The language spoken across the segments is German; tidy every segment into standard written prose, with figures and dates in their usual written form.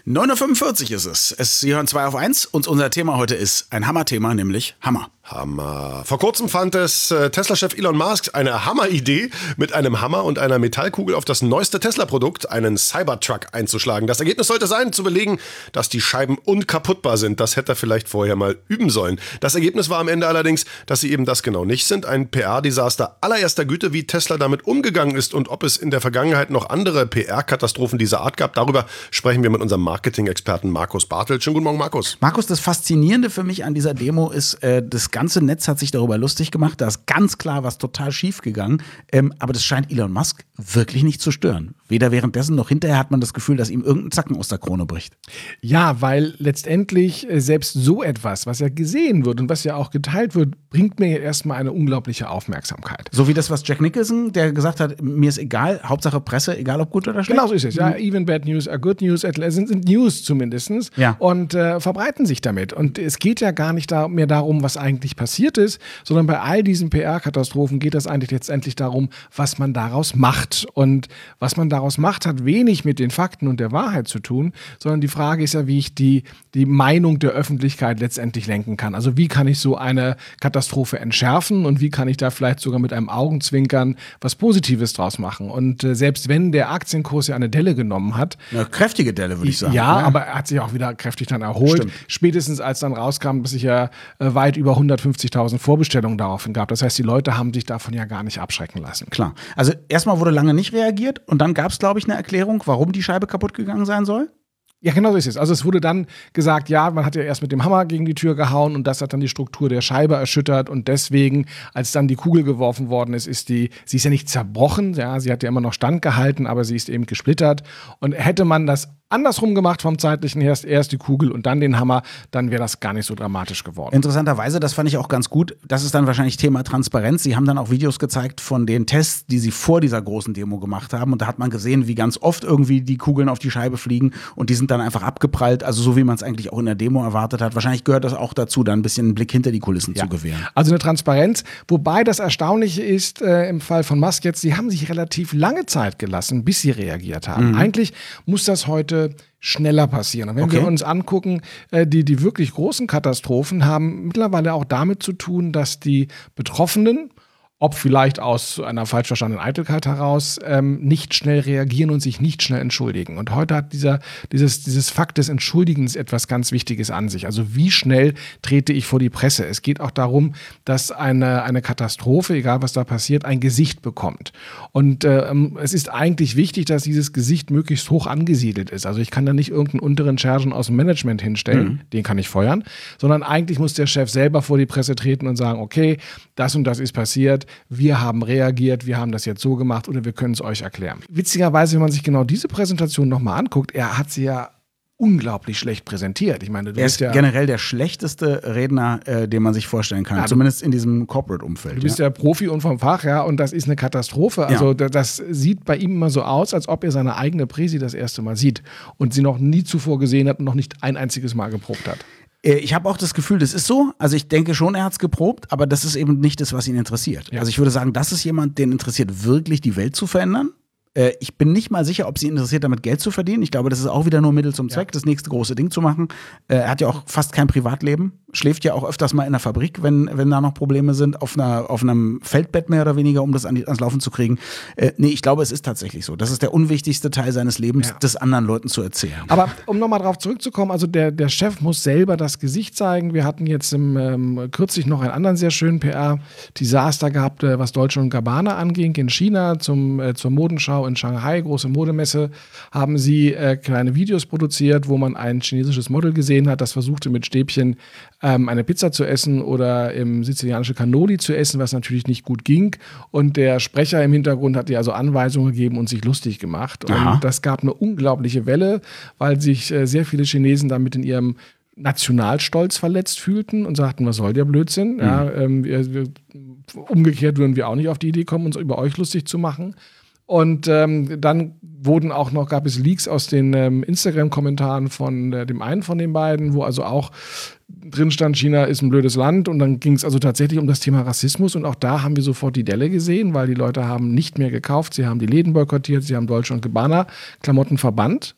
9:45 Uhr ist es. Sie hören 2 auf 1 und unser Thema heute ist ein Hammerthema, nämlich Hammer. Hammer. Vor kurzem fand es Tesla-Chef Elon Musk eine Hammeridee, mit einem Hammer und einer Metallkugel auf das neueste Tesla-Produkt, einen Cybertruck, einzuschlagen. Das Ergebnis sollte sein, zu belegen, dass die Scheiben unkaputtbar sind. Das hätte er vielleicht vorher mal üben sollen. Das Ergebnis war am Ende allerdings, dass sie eben das genau nicht sind. Ein PR-Desaster allererster Güte, wie Tesla damit umgegangen ist und ob es in der Vergangenheit noch andere PR-Katastrophen dieser Art gab. Darüber sprechen wir mit unserem Marketing-Experten Markus Bartelt. Schönen guten Morgen, Markus. Markus, das Faszinierende für mich an dieser Demo ist, das ganze Netz hat sich darüber lustig gemacht. Da ist ganz klar was total schief gegangen. Aber das scheint Elon Musk wirklich nicht zu stören. Weder währenddessen noch hinterher hat man das Gefühl, dass ihm irgendein Zacken aus der Krone bricht. Ja, weil letztendlich selbst so etwas, was ja gesehen wird und was ja auch geteilt wird, bringt mir erstmal eine unglaubliche Aufmerksamkeit. So wie das, was Jack Nicholson, der gesagt hat, mir ist egal, Hauptsache Presse, egal ob gut oder schlecht. Genau so ist es. Ja, even bad news are good news, sind News zumindest. Ja. Und verbreiten sich damit. Und es geht ja gar nicht mehr darum, was eigentlich passiert ist, sondern bei all diesen PR-Katastrophen geht es eigentlich letztendlich darum, was man daraus macht. Und was man daraus macht, hat wenig mit den Fakten und der Wahrheit zu tun, sondern die Frage ist ja, wie ich die Meinung der Öffentlichkeit letztendlich lenken kann. Also wie kann ich so eine Katastrophe entschärfen und wie kann ich da vielleicht sogar mit einem Augenzwinkern was Positives draus machen. Und selbst wenn der Aktienkurs ja eine Delle genommen hat. Eine kräftige Delle, würde ich sagen. Ja, aber er hat sich auch wieder kräftig dann erholt. Stimmt. Spätestens als dann rauskam, dass es ja weit über 150.000 Vorbestellungen daraufhin gab. Das heißt, die Leute haben sich davon ja gar nicht abschrecken lassen. Klar. Also erstmal wurde lange nicht reagiert und dann gab es, glaube ich, eine Erklärung, warum die Scheibe kaputt gegangen sein soll. Ja, genau so ist es. Also es wurde dann gesagt, ja, man hat ja erst mit dem Hammer gegen die Tür gehauen und das hat dann die Struktur der Scheibe erschüttert und deswegen, als dann die Kugel geworfen worden ist, sie ist ja nicht zerbrochen, ja, sie hat ja immer noch standgehalten, aber sie ist eben gesplittert und hätte man das andersrum gemacht vom zeitlichen her, erst die Kugel und dann den Hammer, dann wäre das gar nicht so dramatisch geworden. Interessanterweise, das fand ich auch ganz gut, das ist dann wahrscheinlich Thema Transparenz. Sie haben dann auch Videos gezeigt von den Tests, die sie vor dieser großen Demo gemacht haben und da hat man gesehen, wie ganz oft irgendwie die Kugeln auf die Scheibe fliegen und die sind dann einfach abgeprallt, also so wie man es eigentlich auch in der Demo erwartet hat. Wahrscheinlich gehört das auch dazu, da ein bisschen einen Blick hinter die Kulissen zu gewähren. Also eine Transparenz, wobei das Erstaunliche ist im Fall von Musk jetzt, sie haben sich relativ lange Zeit gelassen, bis sie reagiert haben. Eigentlich muss das heute schneller passieren. Und wenn wir uns angucken, die wirklich großen Katastrophen haben mittlerweile auch damit zu tun, dass die Betroffenen, ob vielleicht aus einer falsch verstandenen Eitelkeit heraus, nicht schnell reagieren und sich nicht schnell entschuldigen. Und heute hat dieses Fakt des Entschuldigens etwas ganz Wichtiges an sich. Also wie schnell trete ich vor die Presse? Es geht auch darum, dass eine Katastrophe, egal was da passiert, ein Gesicht bekommt. Und es ist eigentlich wichtig, dass dieses Gesicht möglichst hoch angesiedelt ist. Also ich kann da nicht irgendeinen unteren Schergen aus dem Management hinstellen, den kann ich feuern, sondern eigentlich muss der Chef selber vor die Presse treten und sagen, okay, das und das ist passiert, wir haben reagiert, wir haben das jetzt so gemacht oder wir können es euch erklären. Witzigerweise, wenn man sich genau diese Präsentation nochmal anguckt, er hat sie ja unglaublich schlecht präsentiert. Ich meine, er ist ja generell der schlechteste Redner, den man sich vorstellen kann, zumindest in diesem Corporate-Umfeld. Du bist ja Profi und vom Fach, ja, und das ist eine Katastrophe. Also das sieht bei ihm immer so aus, als ob er seine eigene Präsi das erste Mal sieht und sie noch nie zuvor gesehen hat und noch nicht ein einziges Mal geprobt hat. Ich habe auch das Gefühl, das ist so. Also ich denke schon, er hat es geprobt, aber das ist eben nicht das, was ihn interessiert. Ja. Also ich würde sagen, das ist jemand, den interessiert wirklich, die Welt zu verändern. Ich bin nicht mal sicher, ob sie interessiert, damit Geld zu verdienen. Ich glaube, das ist auch wieder nur Mittel zum Zweck, das nächste große Ding zu machen. Er hat ja auch fast kein Privatleben, schläft ja auch öfters mal in der Fabrik, wenn da noch Probleme sind, auf einem Feldbett mehr oder weniger, um das ans Laufen zu kriegen. Nee, ich glaube, es ist tatsächlich so. Das ist der unwichtigste Teil seines Lebens, das anderen Leuten zu erzählen. Aber um nochmal drauf zurückzukommen, also der Chef muss selber das Gesicht zeigen. Wir hatten jetzt kürzlich noch einen anderen sehr schönen PR-Desaster gehabt, was Dolce & Gabbana anging, in China zur Modenschau in Shanghai, große Modemesse, haben sie kleine Videos produziert, wo man ein chinesisches Model gesehen hat, das versuchte mit Stäbchen eine Pizza zu essen oder im sizilianische Cannoli zu essen, was natürlich nicht gut ging. Und der Sprecher im Hintergrund hat ihr also Anweisungen gegeben und sich lustig gemacht. Aha. Und das gab eine unglaubliche Welle, weil sich sehr viele Chinesen damit in ihrem Nationalstolz verletzt fühlten und sagten, was soll der Blödsinn? Ja, umgekehrt würden wir auch nicht auf die Idee kommen, uns über euch lustig zu machen. Und dann gab es Leaks aus den Instagram-Kommentaren von dem einen von den beiden, wo also auch drin stand, China ist ein blödes Land. Und dann ging es also tatsächlich um das Thema Rassismus. Und auch da haben wir sofort die Delle gesehen, weil die Leute haben nicht mehr gekauft. Sie haben die Läden boykottiert, sie haben Dolce & Gabbana Klamotten verbrannt.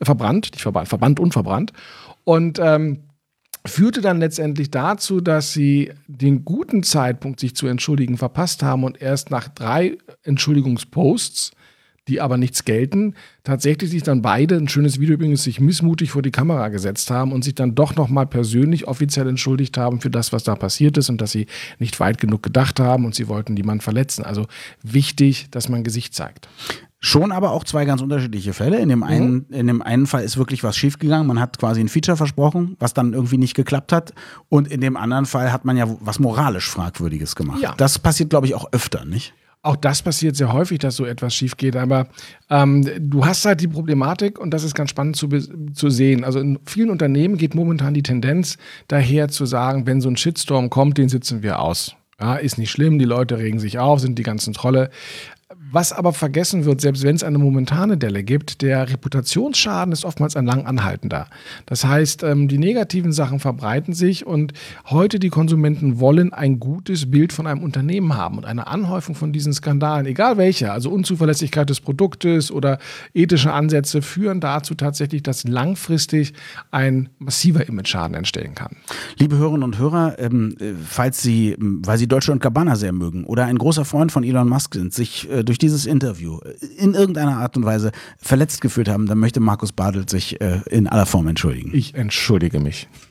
Und führte dann letztendlich dazu, dass sie den guten Zeitpunkt, sich zu entschuldigen, verpasst haben und erst nach 3 Entschuldigungsposts, die aber nichts gelten, tatsächlich sich dann beide, ein schönes Video übrigens, sich missmutig vor die Kamera gesetzt haben und sich dann doch nochmal persönlich offiziell entschuldigt haben für das, was da passiert ist und dass sie nicht weit genug gedacht haben und sie wollten niemanden verletzen. Also wichtig, dass man Gesicht zeigt. Schon aber auch 2 ganz unterschiedliche Fälle. In dem einen Fall ist wirklich was schiefgegangen. Man hat quasi ein Feature versprochen, was dann irgendwie nicht geklappt hat. Und in dem anderen Fall hat man ja was moralisch Fragwürdiges gemacht. Ja. Das passiert, glaube ich, auch öfter, nicht? Auch das passiert sehr häufig, dass so etwas schief geht. Aber du hast halt die Problematik, und das ist ganz spannend zu sehen. Also in vielen Unternehmen geht momentan die Tendenz daher zu sagen, wenn so ein Shitstorm kommt, den sitzen wir aus. Ja, ist nicht schlimm, die Leute regen sich auf, sind die ganzen Trolle. Was aber vergessen wird, selbst wenn es eine momentane Delle gibt, der Reputationsschaden ist oftmals ein lang anhaltender. Das heißt, die negativen Sachen verbreiten sich und heute die Konsumenten wollen ein gutes Bild von einem Unternehmen haben. Und eine Anhäufung von diesen Skandalen, egal welche, also Unzuverlässigkeit des Produktes oder ethische Ansätze, führen dazu tatsächlich, dass langfristig ein massiver Image-Schaden entstehen kann. Liebe Hörerinnen und Hörer, weil Sie Dolce & Gabbana sehr mögen oder ein großer Freund von Elon Musk sind, sich durch dieses Interview in irgendeiner Art und Weise verletzt gefühlt haben, dann möchte Markus Bartelt sich in aller Form entschuldigen. Ich entschuldige mich.